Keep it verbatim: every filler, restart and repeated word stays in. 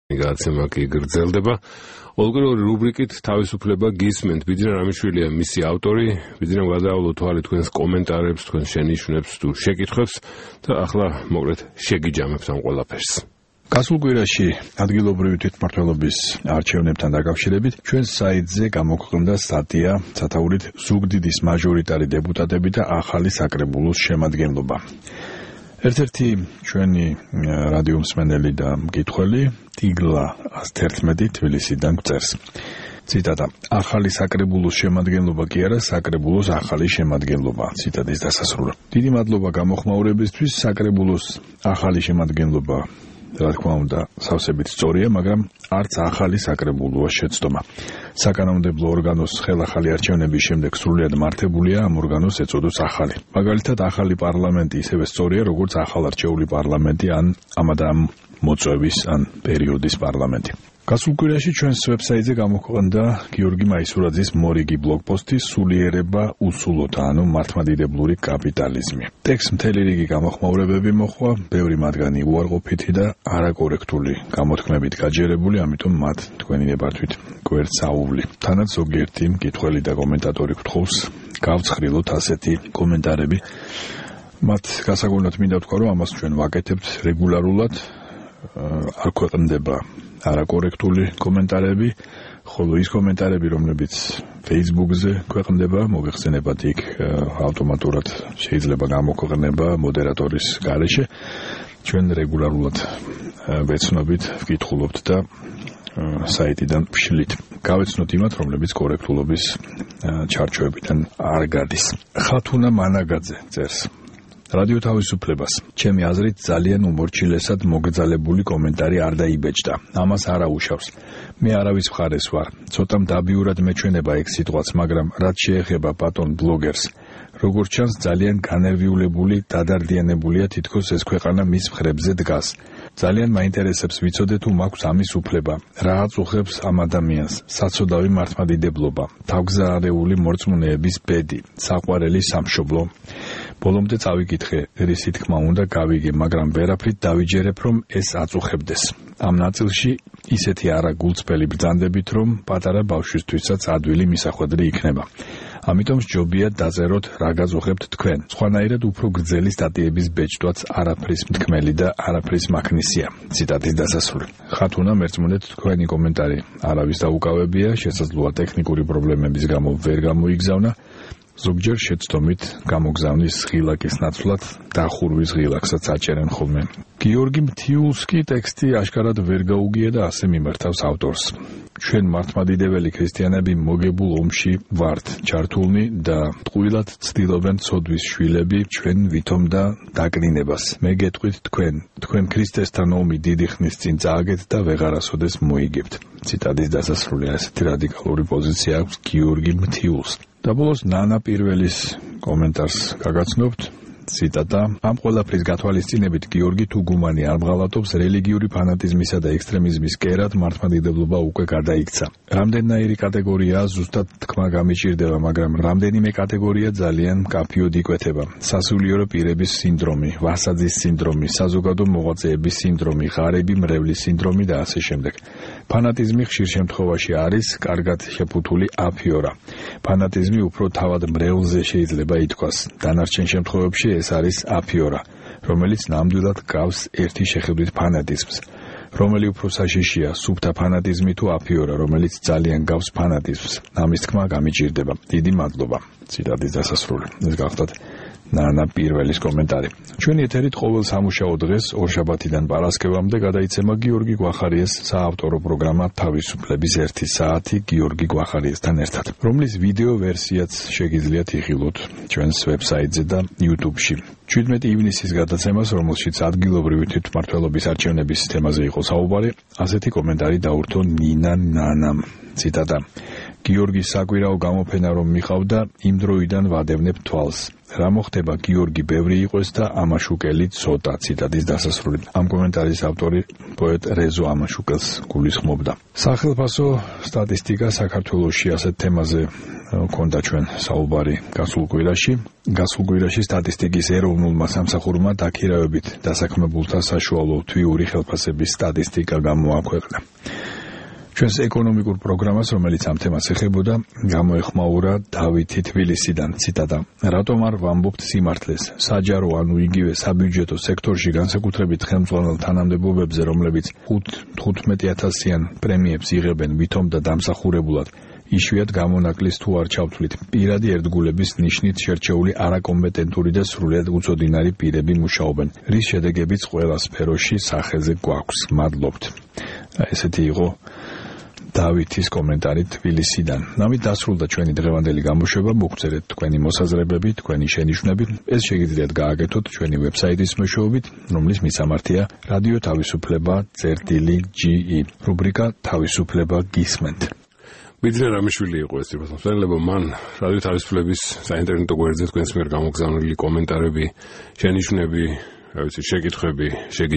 გადაცემა კი გრძელდება. Ολგრორი რუბრიკით თავისუფლება გისმენთ. ბიძინა რამიშვილია მისი ავტორი. ბიძინა გადაავლო თვალი თქვენს კომენტარებს, თქვენს შენიშვნებს თუ შეკითხვებს და ახლა მოკლედ შეგიჯამებთ ამ ყველაფერს. გასულ კვირაში ადგილობრივი თვითმმართველობის არჩევნებთან დაკავშირებით ჩვენს საიტზე გამოქვეყნდა სტატია სათაურით ზუგდიდის მაჟორიტარი დეპუტატები და ახალი საკრებულოს შემადგენლობა. ერთ-ერთი ჩვენი რადიო მსმენელი და მკითხველი ტიგლა ათას ერთმეტი თბილისიდან გვწერს. ციტატა: ახალი საკრებულოს შემადგენლობა კი არა, საკრებულოს ახალი შემადგენლობა. ციტატის დასასრული. დიდი მადლობა გამოხმაურებისთვის. საკრებულოს ახალი შემადგენლობა, რა თქმა უნდა, სავსებით სწორია, მაგრამ არც ახალი საკრებულოა შეცდომა. საკანონმდებლო ორგანოს ხელახალი არჩევნების შემდეგ სრულიად მართებულია ამ ორგანოს ეწოდოს ახალი. მაგალითად, ახალი პარლამენტი ისევე სწორია, როგორც ახალარჩეული პარლამენტი ან ამადამ მოწვევის ან პერიოდის პარლამენტი. გასულ კვირაში ჩვენს ვებსაიტზე გამოქვეყნდა გიორგი მაისურაძის მორიგი ბლოგპოსტი სულიერება უსულოთა, ანუ მართლმადიდებლური კაპიტალიზმი. ტექსტს მთელი რიგი გამოხმაურებები მოჰყვა, ბევრი მათგანი უარყოფითი და არაკორექტული გამოთქმებით გაჯერებული, ამიტომ მათ თქვენი ნებართვით გვერდს აუვლი. თანაც ზოგიერთი მკითხველი და კომენტატორი გთხოვს გავცხრილოთ ასეთი კომენტარები. მათ გასაგონად მინდა ვთქვა, რომ ამას ჩვენ ვაკეთებთ რეგულარულად. არ ქვეყნდება არაკორექტული კომენტარები, ხოლო ის კომენტარები, რომლებიც Facebook-ზე ქვეყნდება, მოგეხსენებათ იქ ავტომატურად შეიძლება გამოქვეყნება მოდერატორის გარეშე. ჩვენ რეგულარულად ვეცნობით, ვკითხულობთ და საიტიდან ვშლით. გავეცნოთ იმათ, რომლებიც კორექტულობის ჩარჩოებიდან არ გადის. ხათუნა მანაგაძე წერს. რადიო თავისუფლებას. ჩემი აზრით ძალიან უმორჩილესად მოგრძალებული კომენტარი არ დაიბეჭდა. ამას არ აუშავს. მე არავის მხარეს ვარ. ცოტამ დაბიურად მეჩვენება ეგ სიტყვაც, მაგრამ რაც შეეხება ბატონ ბლოგერს, როგორც ჩანს ძალიან განერვიულებული, დადარდიანებულია, თითქოს ეს ქვეყანა მის მხრებზე დგას. ძალიან მაინტერესებს ვიცოდე თუ მაქვს ამის უფლება. რა აწუხებს ამ ადამიანს? საცოდავი მართლმადიდებლობა, თავგზარეული მორწმუნეების ბედი, საყვარელი სამშობლო. ბოლომდე წავიკითხე, რისი თქმა უნდა გავიგე, მაგრამ ვერაფრით დავიჯერებ, რომ ეს აწუხებდეს. ამ ნაწილში ისეთი არა გულწრფელი ბრძანდებით, რომ პატარა ბავშვისთვისაც ადვილი მისახვედრი იქნება. ამიტომ სჯობია დაწეროთ რა გაწუხებთ თქვენ. სხვანაირად უფრო გრძელი სტატიების ბეჭდვაც არაფრის მთქმელი და არაფრის მაქნისია. ციტატის დასასრული. ხათუნა, მერწმუნეთ, თქვენი კომენტარი არავის დაუკავებია, შესაძლოა ტექნიკური პრობლემების გამო ვერ გამოიგზავნა. ზოგჯერ შეცდომით გამოგზავნის ღილაკის ნაცვლად დახურვის ღილაკსაც აჭერენ ხოლმე. გიორგი მთიულს კი ტექსტი აშკარად ვერ გაუგია და ასე მიმართავს ავტორს. ჩვენ მართლმადიდებელი ქრისტიანები მოგებულ ომში ვართ ჩართულნი და ტყუილად ცდილობენ ცოდვის შვილები ჩვენ ვითომ და დაკნინებას. მე გეტყვით თქვენ, თქვენ ქრისტესთან ომი დიდი ხნის წინ წააგეთ და ვეღარასოდეს მოიგებთ. ციტატის დასასრული. ასეთი რადიკალური პოზიცია აქვს გიორგი მთიულს. და ბოლოს ნანა პირველის კომენტარს გაგაცნობთ. ციტატა: ამ ყველაფრის გათვალისწინებით გიორგი თუგუმანი არ მღალატობს რელიგიური ფანატიზმისა და ექსტრემიზმის კერად მართლმადიდებლობა უკვე გადაიქცა. რამდენნაირი კატეგორიაა ზუსტად თქმა გამიჭირდება, მაგრამ რამდენიმე კატეგორია ძალიან მკაფიოდ იკვეთება. სასულიერო პირების სინდრომი, ვასაძის სინდრომი, საზოგადო მოღვაწეების სინდრომი, ღარიბი მრევლის სინდრომი და ასე შემდეგ. ფანატიზმი ხშირ შემთხვევაში არის კარგად შეფუთული აფიორა. ფანატიზმი უფრო თავად მრევლზე შეიძლება ითქვას. დანარჩენ შემთხვევებში ეს არის აფიორა, რომელიც ნამდვილად გავს ერთი შეხედვით ფანატიზმს. რომელი უფრო საშიშია, სუფთა ფანატიზმი თუ აფიორა, რომელიც ძალიან გავს ფანატიზმს. ამის თქმა გამიჭირდება. დიდი მადლობა. ციტატის დასასრული. ეს გახლდათ ნანა პირველის კომენტარი. ჩვენი ეთერით ყოველ სამუშაო დღეს ორშაბათიდან პარასკევამდე გადაიცემა გიორგი გვახარიეს საავტორო პროგრამა თავისუფლების ერთი საათი გიორგი გვახარიესთან ერთად, რომლის ვიდეო ვერსიაც შეგიძლიათ იხილოთ ჩვენს ვებსაიტზე და YouTube-ში. შვიდმეტი ივნისის გადაცემას, რომელშიც ადგილობრივი თვითმმართველობის არჩევნების თემაზე იყო საუბარი, ასეთი კომენტარი დაურთო ნინა ნანამ. ციტატა: გიორგის საკვირაო გამოფენა რომ მიყავდა, იმ დროიდან ვადევნებ თვალს. რა მოხდება გიორგი ბევრი იყოს და ამაშუკელი ცოტა. ციტატის დასასრული. ამ კომენტარის ავტორი პოეტ რეზო ამაშუკელს გულისხმობდა. სახელმწიფო სტატისტიკა საქართველოში ასეთ თემაზე ქონდა ჩვენ საუბარი გასულ კვირაში. გასულ კვირაში სტატისტიკის ეროვნულმა სამსახურმა დაქირავებით დასაქმებულთა საშუალო თვიური ხელფასების სტატისტიკა გამოაქვეყნა. ჩვენს ეკონომიკურ პროგრამას, რომელიც ამ თემას ეხებოდა, გამოეხმაურა დავითი თბილისიდან. ციტატა: რატომ არ ვამბობთ სიმართლეს? საჯარო ანუ იგივე საბიუჯეტო სექტორში განსაკუთრებით ხელმძღვანელ თანამდებობებზე, რომლებიც თხუთმეტი ათასიან პრემიებს იღებენ ვითომ და დამსახურებულად, იშვიათ გამონაკლის თუ არ ჩავთვლით, პირადი ერთგულების ნიშნით შერჩეული არაკომპეტენტური და სრულიად უცოდინარი პირები მუშაობენ, რის შედეგებიც ყველა სფეროში სახეზე გვაქვს. მადლობთ. ესეთი იყო დავითის კომენტარი თბილისიდან. ამით დასრულდა ჩვენი დღევანდელი გამოშვება. მოგწერეთ თქვენი მოსაზრებები, თქვენი შენიშვნები. ეს შეგიძლიათ გააკეთოთ ჩვენი ვებსაიტის მეშვეობით, რომლის მისამართია რადიო თავისუფლება წერტილი ჯი ი. რუბრიკა თავისუფლება გისმენთ. ბიძინა რამიშვილი იყო ეს ტიპოსმსვლელობა. მან რადიო თავისუფლების საინტერნეტო გვერდზე თქვენს მიერ გამოგზავნილი კომენტარები, შენიშვნები, რა ვიცი, შეკითხვები,